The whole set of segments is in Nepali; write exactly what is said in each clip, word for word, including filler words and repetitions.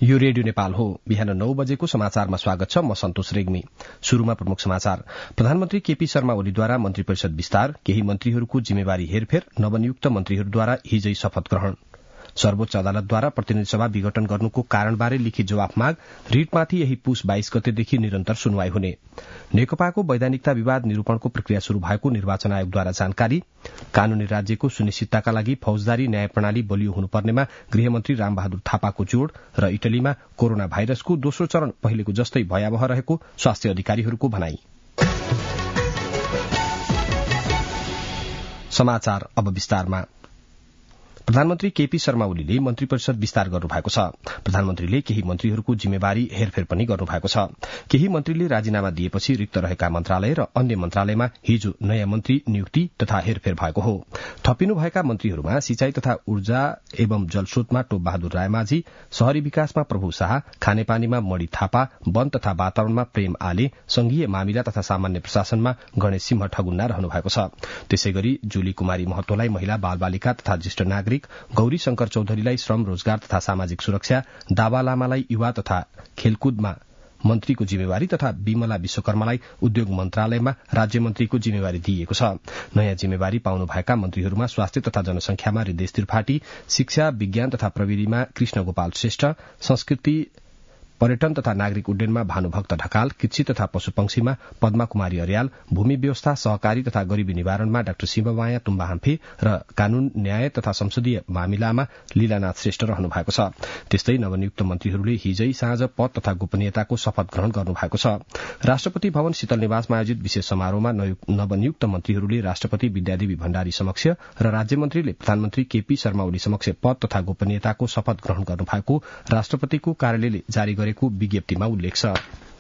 यो रेडियो नेपाल हो। बिहान नौ बजेको समाचारमा स्वागत छ। म सन्तोष रेग्मी। शुरूमा प्रमुख समाचार। प्रधानमन्त्री केपी शर्मा ओलीद्वारा मन्त्री परिषद विस्तार, केही मन्त्रीहरूको जिम्मेवारी हेरफेर, नवनियुक्त मन्त्रीहरूद्वारा हिजै शपथ ग्रहण। सर्वोच्च अदालतद्वारा प्रतिनिधि सभा विघटन गर्नुको कारणबारे लिखित जवाफ माग, रिटमाथि यही पुस बाइस गतेदेखि निरन्तर सुनवाई हुने। नेकपाको वैधानिकता विवाद निरूपणको प्रक्रिया शुरू भएको निर्वाचन आयोगद्वारा जानकारी। कानूनी राज्यको सुनिश्चितताका लागि फौजदारी न्याय प्रणाली बलियो हुनुपर्नेमा गृहमन्त्री रामबहादुर थापाको जोड़ र इटलीमा कोरोना भाइरसको दोस्रो चरण पहिलेको जस्तै भयावह रहेको स्वास्थ्य अधिकारीहरूको भनाई। समाचार अब विस्तारमा। प्रधानमन्त्री केपी शर्मा ओलीले मन्त्री परिषद विस्तार गर्नुभएको छ। प्रधानमन्त्रीले केही मन्त्रीहरूको जिम्मेवारी हेरफेर पनि गर्नुभएको छ। केही मन्त्रीले राजीनामा दिएपछि रिक्त रहेका मन्त्रालय र अन्य मन्त्रालयमा हिजो नयाँ मन्त्री नियुक्ति तथा हेरफेर भएको हो। थपिनुभएका मन्त्रीहरूमा सिंचाई तथा ऊर्जा एवं जलस्रोतमा टोप बहादुर रायमाझी, शहरी विकासमा प्रभु शाह, खानेपानीमा मणि थापा, वन तथा वातावरणमा प्रेम आले, संघीय मामिला तथा सामान्य प्रशासनमा गणेश सिंह ठगुन्ना रहनु भएको छ। त्यसै गरी जुली कुमारी महतोलाई महिला बालबालिका तथा ज्येष्ठ नागरिक, गौरी शंकर चौधरीलाई श्रम रोजगार तथा सामाजिक सुरक्षा, दावा लामालाई युवा तथा खेलकुदमा मन्त्रीको जिम्मेवारी तथा विमला विश्वकर्मालाई उद्योग मन्त्रालयमा राज्य मन्त्रीको जिम्मेवारी दिइएको छ। नयाँ जिम्मेवारी पाउनुभएका मन्त्रीहरूमा स्वास्थ्य तथा जनसंख्यामा हृदय त्रिपाठी, शिक्षा विज्ञान तथा प्रविधिमा कृष्ण गोपाल श्रेष्ठ, संस्कृति पर्यटन तथा नागरिक उड्डयनमा भानुभक्त ढकाल, कृषि तथा पशुपक्षीमा पद्मा कुमारी अर्याल, भूमि व्यवस्था सहकारी तथा गरीबी निवारणमा डाक्टर शिवमाया तुम्बा हाम्फे र कानून न्याय तथा संसदीय मामिलामा लीलानाथ श्रेष्ठ रहनु भएको छ। त्यस्तै नवनियुक्त मन्त्रीहरूले हिजै साँझ पद तथा गोपनीयताको शपथ ग्रहण गर्नुभएको छ। राष्ट्रपति भवन शीतल निवासमा आयोजित विशेष समारोहमा नवनियुक्त मन्त्रीहरूले राष्ट्रपति विद्यादेवी भण्डारी समक्ष र राज्यमन्त्रीले प्रधानमन्त्री केपी शर्मा ओली समक्ष पद तथा गोपनीयताको शपथ ग्रहण गर्नुभएको राष्ट्रपतिको कार्यालयले जारी गरेको विज्ञप्तिमा उल्लेख छ।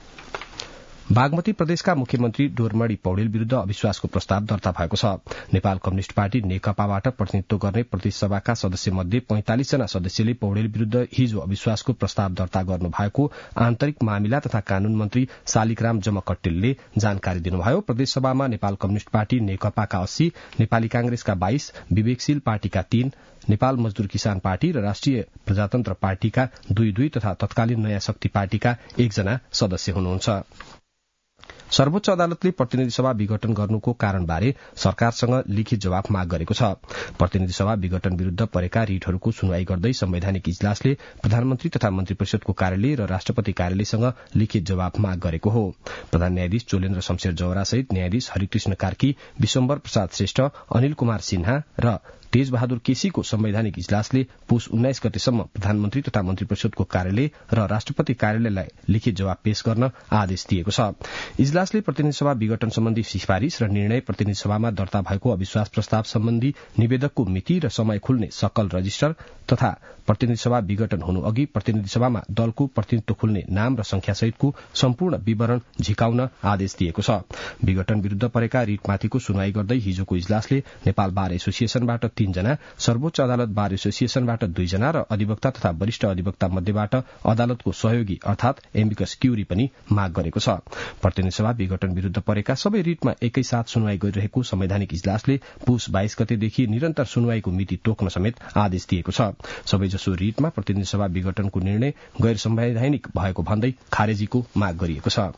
बागमती प्रदेशका मुख्यमन्त्री डोरमणि पौडेल विरूद्ध अविश्वासको प्रस्ताव दर्ता भएको छ। नेपाल कम्युनिष्ट पार्टी नेकपाबाट प्रतिनिधित्व गर्ने प्रतिनिधिसभाका सदस्य मध्ये पैंतालिस जना सदस्यले पौडेल विरूद्ध हिजो अविश्वासको प्रस्ताव दर्ता गर्नु भएको आन्तरिक मामिला तथा कानून मन्त्री शालिग्राम जमकट्टिलले जानकारी दिनुभयो। प्रदेशसभामा नेपाल कम्युनिष्ट पार्टी नेकपाका अस्सी, नेपाली कांग्रेसका बाइस, विवेकशील पार्टीका तीन, नेपाल मजदूर किसान पार्टी र राष्ट्रिय प्रजातन्त्र पार्टीका दुई दुई तथा तत्कालीन नयाँ शक्ति पार्टीका एकजना सदस्य हुनुहुन्छ। सर्वोच्च अदालतले प्रतिनिधि सभा विघटन गर्नुको कारणबारे सरकारसँग लिखित जवाफ माग गरेको छ। प्रतिनिधि सभा विघटन विरूद्ध परेका रिटहरूको सुनवाई गर्दै संवैधानिक इजलासले प्रधानमन्त्री तथा मन्त्री परिषदको कार्यालय र राष्ट्रपति कार्यालयसँग लिखित जवाफ माग गरेको हो। प्रधान न्यायाधीश चोलेन्द्र शमशेर जौहरा सहित न्यायाधीश हरिकृष्ण कार्की, विश्वम्भर प्रसाद श्रेष्ठ, अनिल कुमार सिन्हा र तेज बहादुर केसीको संवैधानिक इजलासले पुस उन्नाइस गतेसम्म प्रधानमन्त्री तथा मन्त्री परिषदको कार्यालय र राष्ट्रपति कार्यालयलाई लिखित जवाब पेश गर्न आदेश दिएको छ। इजलासले प्रतिनिधि सभा विघटन सम्बन्धी सिफारिश र निर्णय, प्रतिनिधि सभामा दर्ता भएको अविश्वास प्रस्ताव सम्बन्धी निवेदकको मिति र समय खुल्ने सकल रजिस्टर तथा प्रतिनिधि सभा विघटन हुनु अघि प्रतिनिधि सभामा दलको प्रतिनिधित्व खुल्ने नाम र संख्या सहितको सम्पूर्ण विवरण झिकाउन आदेश दिएको छ। विघटन विरूद्ध परेका रिटमाथिको सुनवाई गर्दै हिजोको इजलासले नेपाल बार एसोसिएसनबाट तीनजना, सर्वोच्च अदालत बार एसोसिएसनबाट दुईजना र अधिवक्ता तथा वरिष्ठ अधिवक्ता मध्येबाट अदालतको सहयोगी अर्थात एम्बिकस क्यूरी पनि माग गरेको छ। प्रतिनिधि सभा विघटन विरूद्ध परेका सबै रिटमा एकैसाथ सुनवाई गरिरहेको संवैधानिक इजलासले पुस बाइस गतेदेखि निरन्तर सुनवाईको मिति तोक्न समेत आदेश दिएको छ। सबैजसो रिटमा प्रतिनिधि सभा विघटनको निर्णय गैर संवैधानिक भएको भन्दै खारेजीको माग गरिएको छ।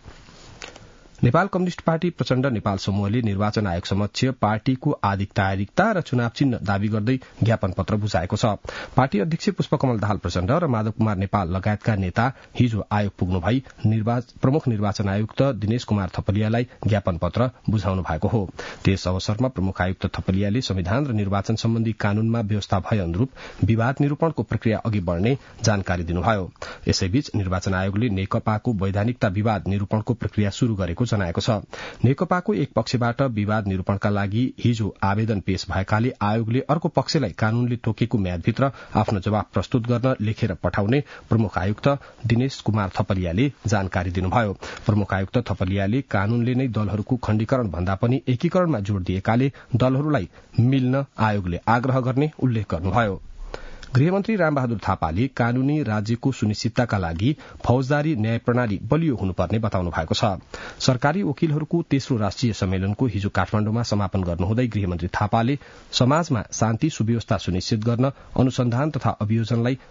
नेपाल कम्युनिष्ट पार्टी प्रचण्ड नेपाल समूहले निर्वाचन आयोग समक्ष पार्टीको आधिकारिकता र चुनाव चिन्ह दावी गर्दै ज्ञापन पत्र बुझाएको छ। पार्टी अध्यक्ष पुष्पकमल दाहाल प्रचण्ड र माधव कुमार नेपाल लगायतका नेता हिजो आयोग पुग्नु भई प्रमुख निर्वाचन आयुक्त दिनेश कुमार थपलियालाई ज्ञापन पत्र बुझाउनु भएको हो। त्यस अवसरमा प्रमुख आयुक्त थपलियाले संविधान र निर्वाचन सम्बन्धी कानूनमा व्यवस्था भए अनुरूप विवाद निरूपणको प्रक्रिया अघि बढ़ने जानकारी दिनुभयो। यसैबीच निर्वाचन आयोगले नेकपाको वैधानिकता विवाद निरूपणको प्रक्रिया शुरू गरेको जनाएको छ। नेकपाको एक पक्षबाट विवाद निरूपणका लागि हिजो आवेदन पेश भएकाले आयोगले अर्को पक्षलाई कानूनले तोकेको म्यादभित्र आफ्नो जवाब प्रस्तुत गर्न लेखेर पठाउने प्रमुख आयुक्त दिनेश कुमार थपलियाले जानकारी दिनुभयो। प्रमुख आयुक्त थपलियाले कानूनले नै दलहरूको खण्डीकरण भन्दा पनि एकीकरणमा जोड़ दिएकाले दलहरूलाई मिल्न आयोगले आग्रह गर्ने उल्लेख गर्नुभयो। गृहमन्त्री रामबहादुर थापाले कानूनी राज्यको सुनिश्चितताका लागि फौजदारी न्याय प्रणाली बलियो हुनुपर्ने बताउनु भएको छ। सरकारी वकिलहरूको तेस्रो राष्ट्रिय सम्मेलनको हिजो काठमाण्डुमा समापन गर्नुहुँदै गृहमन्त्री थापाले समाजमा शान्ति सुव्यवस्था सुनिश्चित गर्न अनुसन्धान तथा अभियोजनलाई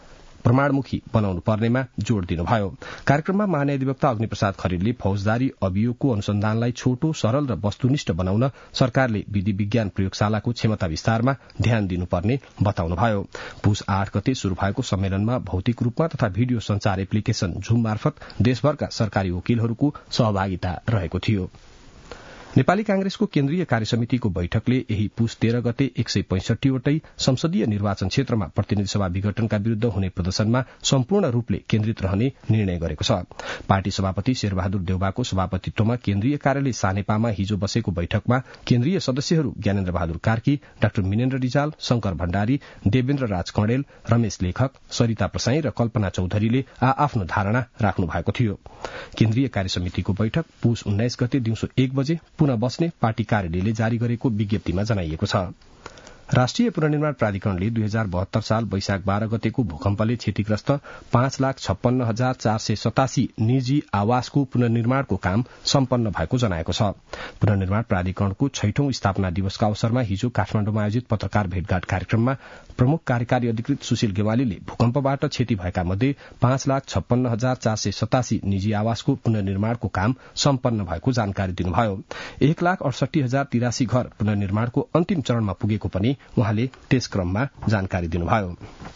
प्रमाणमुखी बनाउनु पर्नेमा जोड़ दिनुभयो। कार्यक्रममा महान्यायाधिवक्ता अग्निप्रसाद खरेलले फौजदारी अभियोगको अनुसन्धानलाई छोटो, सरल र वस्तुनिष्ठ बनाउन सरकारले विधि विज्ञान प्रयोगशालाको क्षमता विस्तारमा ध्यान दिनुपर्ने बताउनुभयो। पुस आठ गते शुरू भएको सम्मेलनमा भौतिक रूपमा तथा भिडियो संचार एप्लिकेशन झुम मार्फत देशभरका सरकारी वकिलहरूको सहभागिता रहेको थियो। नेपाली कांग्रेसको केन्द्रीय कार्यसमितिको बैठकले यही पुस तेह्र गते एक सय पैंसठीवटै संसदीय निर्वाचन क्षेत्रमा प्रतिनिधि सभा विघटनका विरूद्ध हुने प्रदर्शनमा सम्पूर्ण रूपले केन्द्रित रहने निर्णय गरेको छ। पार्टी सभापति शेरबहादुर देउबाको सभापतित्वमा केन्द्रीय कार्यालय सानेपामा हिजो बसेको बैठकमा केन्द्रीय सदस्यहरू ज्ञानेन्द्र बहादुर कार्की, डाक्टर मिनेन्द्र रिजाल, शंकर भण्डारी, देवेन्द्र राज कणेल, रमेश लेखक, सरिता प्रसाई र कल्पना चौधरीले आ आफ्नो धारणा राख्नु भएको थियो। केन्द्रीय कार्यसमितिको बैठक पुस उन्नाइस गते दिउँसो एक बजे पुनः बस्ने पार्टी कार्यालयले जारी गरेको विज्ञप्तिमा जनाइएको छ। राष्ट्रिय पुनर्निर्माण प्राधिकरणले दुई हजार बहत्तर साल वैशाख बाह्र गतेको भूकम्पले क्षतिग्रस्त पाँच लाख छप्पन्न हजार चार सय सतासी निजी आवासको पुनर्निर्माणको काम सम्पन्न भएको जनाएको छ। पुनर्निर्माण प्राधिकरणको छैठौं स्थापना दिवसका अवसरमा हिजो काठमाण्डुमा आयोजित पत्रकार भेटघाट कार्यक्रममा प्रमुख कार्यकारी अधिकृत सुशील गेवालीले भूकम्पबाट क्षति भएका मध्ये पाँच लाख छप्पन्न हजार चार सय सतासी निजी आवासको पुनर्निर्माणको काम सम्पन्न भएको जानकारी दिनुभयो। एक लाख अडसठी हजार तिरासी घर पुनर्निर्माणको अन्तिम चरणमा पुगेको पनि उहाँले त्यस क्रममा जानकारी दिनुभयो।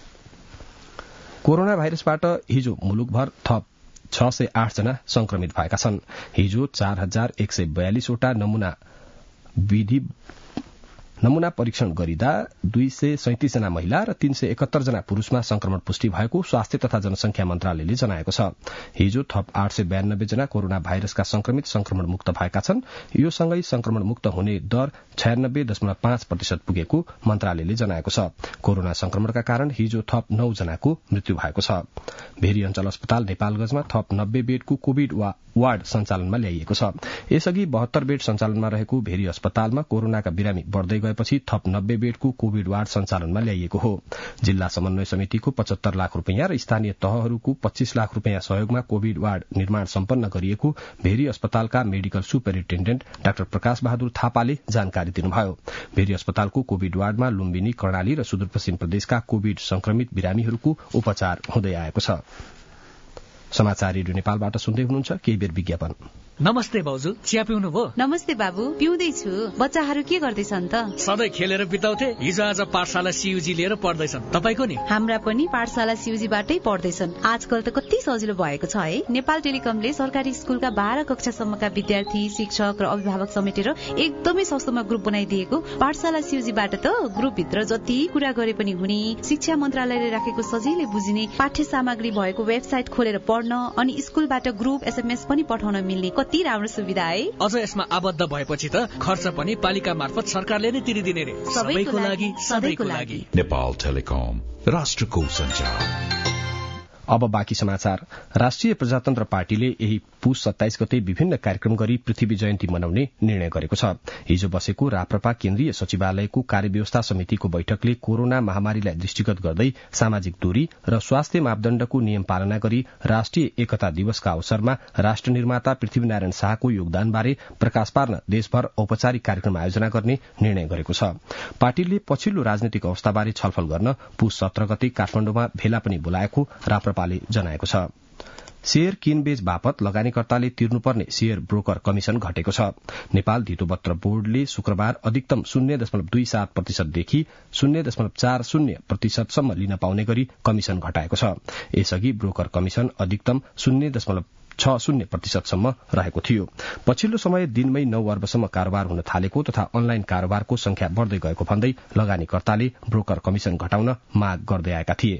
कोरोना भाइरसबाट हिजो मुलुकभर थप छ सय आठ जना संक्रमित भएका छन्। हिजो चार हजार एक सय बयालिसवटा नमूना विधि नमूना परीक्षण गरिँदा दुई सय सैंतिस जना महिला र तीन सय एकहत्तर जना पुरूषमा संक्रमण पुष्टि भएको स्वास्थ्य तथा जनसंख्या मन्त्रालयले जनाएको छ। हिजो थप आठ सय बयानब्बे जना कोरोना भाइरसका संक्रमित संक्रमण मुक्त भएका छन्। यो सँगै संक्रमण मुक्त हुने दर छयानब्बे दशमलव पाँच प्रतिशत पुगेको मन्त्रालयले जनाएको छ। कोरोना संक्रमणका कारण हिजो थप नौ जनाको मृत्यु भएको छ। भेरी अञ्चल अस्पताल नेपालगंजमा थप नब्बे बेडको कोविड वार्ड सञ्चालनमा ल्याइएको छ। यसअघि बहत्तर बेड सञ्चालनमा रहेको भेरी अस्पतालमा कोरोनाका बिरामी बढ़दै गएपछि थप नब्बे बेडको कोविड वार्ड सञ्चालनमा ल्याइएको हो। जिल्ला समन्वय समितिको पचहत्तर लाख रूपियाँ र स्थानीय तहहरूको पच्चीस लाख रूपियाँ सहयोगमा कोविड वार्ड निर्माण सम्पन्न गरिएको भेरी अस्पतालका medical superintendent doctor Prakash Bahadur थापाले जानकारी दिनुभयो। भेरी अस्पतालको कोविड वार्डमा लुम्बिनी, कर्णाली र सुदूरपश्चिम प्रदेशका कोविड संक्रमित बिरामीहरूको उपचार हुँदै आएको छ। समाचार रेडियो नेपालबाट सुन्दै हुनुहुन्छ। केही बेर विज्ञापन। नमस्ते भाउजू, चिया पिउनु भो? नमस्ते बाबु, पिउँदैछु। बच्चाहरू के गर्दैछन् त? सधैँ खेलेर बिताउँथे, हिजो आज पाठशाला सीयूजी लिएर पढ्दैछन्। तपाईको नि? हाम्रा पनि पाठशाला सीयूजीबाटै पढ्दैछन्। आजकल त कति सजिलो भएको छ है। नेपाल टेलिकमले सरकारी स्कुलका बाह्र कक्षासम्मका विद्यार्थी, शिक्षक र अभिभावक समेटेर एकदमै सस्तोमा ग्रुप बनाइदिएको। पाठशाला सीयूजीबाट त ग्रुपभित्र जति कुरा गरे पनि हुने, शिक्षा मन्त्रालयले राखेको सजिलै बुझिने पाठ्य सामग्री भएको वेबसाइट खोलेर पढ्न अनि स्कुलबाट ग्रुप एसएमएस पनि पठाउन मिल्ने कति राम्रो सुविधा है। अझ यसमा आबद्ध भएपछि त खर्च पनि पालिका मार्फत सरकारले नै तिरिदिने रे। सबैको लागि, सधैँको लागि। नेपाल टेलिकम, राष्ट्रको सञ्चार। अब बाँकी समाचार। राष्ट्रिय प्रजातन्त्र पार्टीले यही पुस सत्ताइस गते विभिन्न कार्यक्रम गरी पृथ्वी जयन्ती मनाउने निर्णय गरेको छ। हिजो बसेको राप्रपा केन्द्रीय सचिवालयको कार्यव्यवस्था समितिको बैठकले कोरोना महामारीलाई दृष्टिगत गर्दै सामाजिक दूरी र स्वास्थ्य मापदण्डको नियम पालना गरी राष्ट्रिय एकता दिवसका अवसरमा राष्ट्र निर्माता पृथ्वीनारायण शाहको योगदानबारे प्रकाश पार्न देशभर औपचारिक कार्यक्रम आयोजना गर्ने निर्णय गरेको छ। पार्टीले पछिल्लो राजनैतिक अवस्थाबारे छलफल गर्न पुस सत्र गते काठमाण्डुमा भेला पनि बोलाएको राप्रपाले जनाएको छ। शेयर किनबेच बापत लगानीकर्ताले तिर्नुपर्ने शेयर ब्रोकर कमिशन घटेको छ। नेपाल धितोपत्र बोर्डले शुक्रबार अधिकतम शून्य दशमलव दुई सात प्रतिशतदेखि शून्य दशमलव चार शून्य प्रतिशतसम्म लिन पाउने गरी कमिशन घटाएको छ। यसअघि ब्रोकर कमिशन अधिकतम शून्य दशमलव छ शून्य प्रतिशतसम्म रहेको थियो। पछिल्लो समय दिनमै नौ अर्बसम्म कारोबार हुन थालेको तथा अनलाइन कारोबारको संख्या बढ़दै गएको भन्दै लगानीकर्ताले ब्रोकर कमिशन घटाउन माग गर्दै आएका थिए।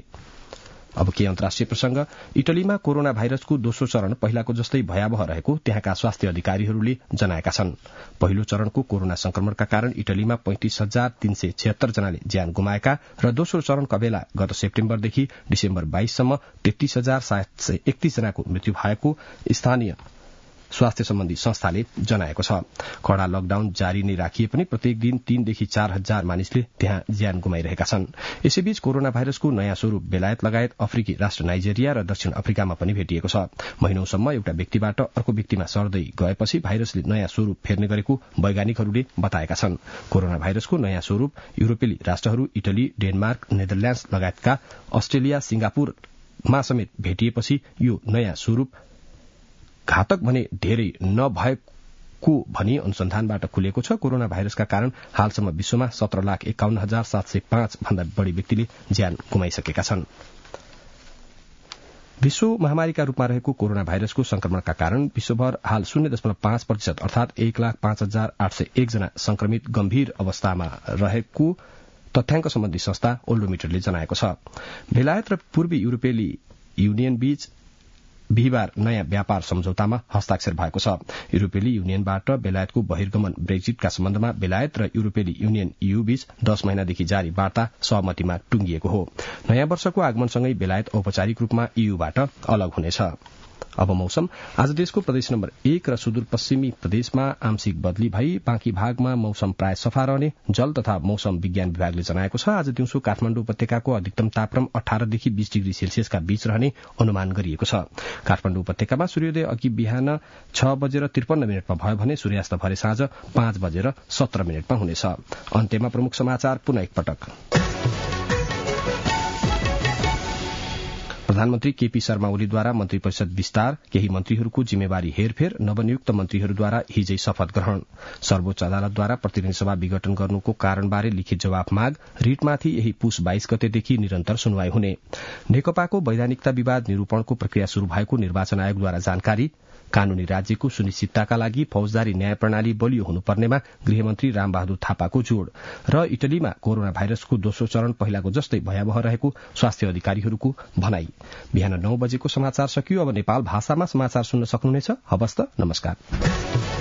अब के अन्तर्राष्ट्रिय प्रसंग। इटलीमा कोरोना भाइरसको दोस्रो चरण पहिलाको जस्तै भयावह रहेको त्यहाँका स्वास्थ्य अधिकारीहरूले जनाएका छन्। पहिलो चरणको कोरोना संक्रमणका कारण इटलीमा पैंतिस हजार तीन सय छिहत्तर जनाले ज्यान गुमाएका र दोस्रो चरणका बेला गत सेप्टेम्बरदेखि डिसेम्बर बाइससम्म तेत्तीस हजार सात सय एकतीस जनाको मृत्यु भएको स्थानीय स्वास्थ्य सम्बन्धी संस्थाले जनाएको छ। कड़ा लकडाउन जारी नै राखिए पनि प्रत्येक दिन तीनदेखि चार हजार मानिसले त्यहाँ ज्यान गुमाइरहेका छन्। यसैबीच कोरोना भाइरसको नयाँ स्वरूप बेलायत लगायत अफ्रिकी राष्ट्र नाइजेरिया र दक्षिण अफ्रिकामा पनि भेटिएको छ। महिनौसम्म एउटा व्यक्तिबाट अर्को व्यक्तिमा सर्दै गएपछि भाइरसले नयाँ स्वरूप फेर्ने गरेको वैज्ञानिकहरूले बताएका छन्। कोरोना भाइरसको नयाँ स्वरूप युरोपेली राष्ट्रहरू इटली, डेनमार्क, नेदरल्याण्ड्स लगायतका अस्ट्रेलिया, सिंगापुर मा समेत भेटिएपछि यो नयाँ स्वरूप घातक भने धेरै नभएको भनी अनुसन्धानबाट खुलेको छ। कोरोना भाइरसका कारण हालसम्म विश्वमा सत्र लाख एकाउन्न हजार सात सय पाँच भन्दा बढ़ी व्यक्तिले ज्यान गुमाइसकेका छन्। विश्व महामारीका रूपमा रहेको कोरोना भाइरसको संक्रमणका कारण विश्वभर हाल शून्य दशमलव पाँच प्रतिशत अर्थात एक लाख पाँच हजार आठ सय एकजना संक्रमित गम्भीर अवस्थामा रहेको तथ्याङ्क सम्बन्धी संस्था ओल्डोमिटरले जनाएको छ। बेलायत र पूर्वी युरोपेली युनियन बीच बिहिबार नयाँ व्यापार सम्झौतामा हस्ताक्षर भएको छ। युरोपेली युनियनबाट बेलायतको बहिर्गमन ब्रेक्जिटका सम्बन्धमा बेलायत र युरोपेली युनियन ईयू बीच दश महिनादेखि जारी वार्ता सहमतिमा टुंगिएको हो। नयाँ वर्षको आगमनसँगै बेलायत औपचारिक रूपमा ईयूबाट अलग हुनेछ। अब मौसम। आज देशको प्रदेश नम्बर एक र सुदूरपश्चिमी प्रदेशमा आंशिक बदली भई बाँकी भागमा मौसम प्राय सफा रहने जल तथा मौसम विज्ञान विभागले जनाएको छ। आज दिउँसो काठमाडौँ उपत्यकाको अधिकतम तापक्रम अठारदेखि बीस डिग्री सेल्सियसका बीच रहने अनुमान गरिएको छ। काठमाडौँ उपत्यकामा सूर्योदय अघि बिहान छ बजेर त्रिपन्न मिनटमा भयो भने सूर्यास्त भरे साँझ पाँच बजेर सत्र मिनटमा हुनेछ। अन्त्यमा प्रमुख समाचार पुनः एकपटक। प्रधानमन्त्री केपी शर्मा ओलीद्वारा मन्त्री परिषद विस्तार, केही मन्त्रीहरूको जिम्मेवारी हेरफेर, नवनियुक्त मन्त्रीहरूद्वारा हिजै शपथ ग्रहण, सर्वोच्च अदालतद्वारा प्रतिनिधि सभा विघटन गर्नुको कारणबारे लिखित जवाफ माग, रिटमाथि यही पुस बाइस गतेदेखि निरन्तर सुनवाई हुने, नेकपाको वैधानिकता विवाद निरूपणको प्रक्रिया शुरू भएको निर्वाचन आयोगद्वारा जानकारी, कानूनी राज्यको सुनिश्चितताका लागि फौजदारी न्याय प्रणाली बलियो हुनुपर्नेमा गृहमन्त्री रामबहादुर थापाको जोड़ र इटलीमा कोरोना भाइरसको दोस्रो चरण पहिलाको जस्तै भयावह रहेको स्वास्थ्य अधिकारीहरूको भनाई। बिहान नौ बजेको समाचार सकियो। अब नेपाल भाषामा समाचार सुन्न सक्नुहुनेछ। हवस् त, नमस्कार।